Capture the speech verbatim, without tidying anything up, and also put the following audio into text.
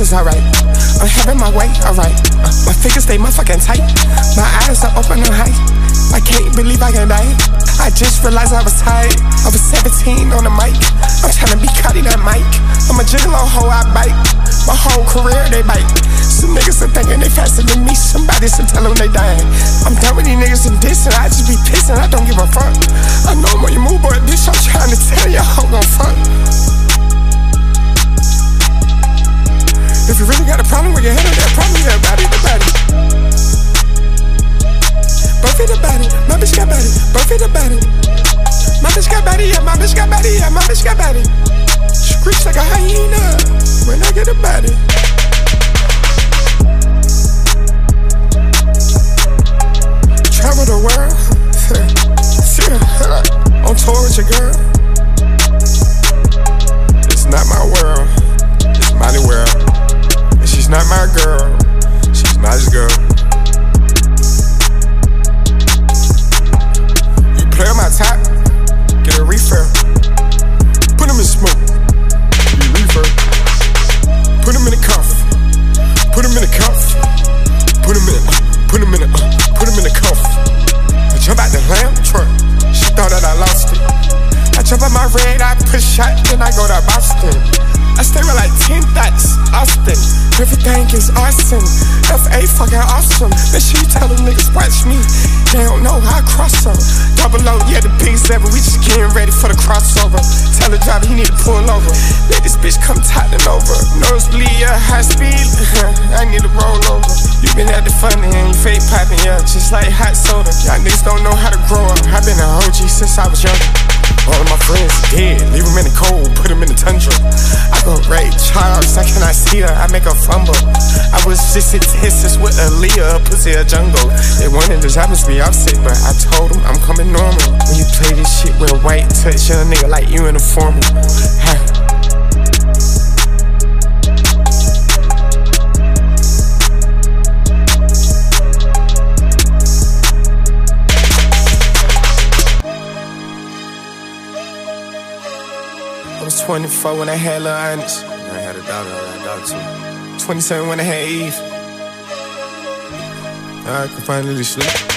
is alright. I'm having my way, alright. Uh, my fingers stay motherfucking tight. My eyes are open and high. I can't believe I can die. I just realized I was tired. I was seventeen on the mic. I'm tryna be cutting that mic. I'm a gigolo hoe, I bite. My whole career, they bite. Some niggas are thinking they faster than me. Somebody should tell them they dying. I'm done with these niggas and dissing. I just be pissing, I don't give a fuck. I know I'm on your move, boy, bitch. I'm trying to tell you, I'm gon' fuck. If you really got a problem with your head, that problem, yeah, body to body. Both of the body, my bitch got body. Both of the body. My bitch got body, yeah, my bitch got body, yeah, my bitch got body. Screech like a hyena when I get a body. Travel the world, on tour with your girl. It's not my world, it's my world. And she's not my girl, she's my girl. You play on my top, get a refill. Put him in smoke, you refill. Put him in the cuff, put him in the cuff. Put him in, uh, put him in the, uh, put him in the cuff. I jump out the lamb truck, she thought that I lost it. I jump out my red, I push shot, then I go to Boston. I stay with like ten thoughts, Austin. Everything is awesome, F A fucking awesome. Then she tell them niggas watch me, they don't know how I cross them. Double O, yeah, the biggest ever, we just getting ready for the crossover. Tell the driver he need to pull over, let this bitch come toppling over. Nosebleed, yeah, high speed, I need to roll over. You been at the funny and you fake popping, yeah, just like hot soda. Y'all niggas don't know how to grow up, I been an O G since I was younger. All of my friends dead, leave them in the cold, put them in the tundra. I go Ray Charles, I cannot see her, I make her fumble. I was just in Texas with Aaliyah, pussy a jungle. They wanted this happens to be upset, but I told them I'm coming normal. When you play this shit with a white touch, young nigga like you in a formal. Huh. I was twenty-four when I had Lil Onyx. I had a daughter, I had a daughter too. twenty-seven when I had Eve. I could finally sleep.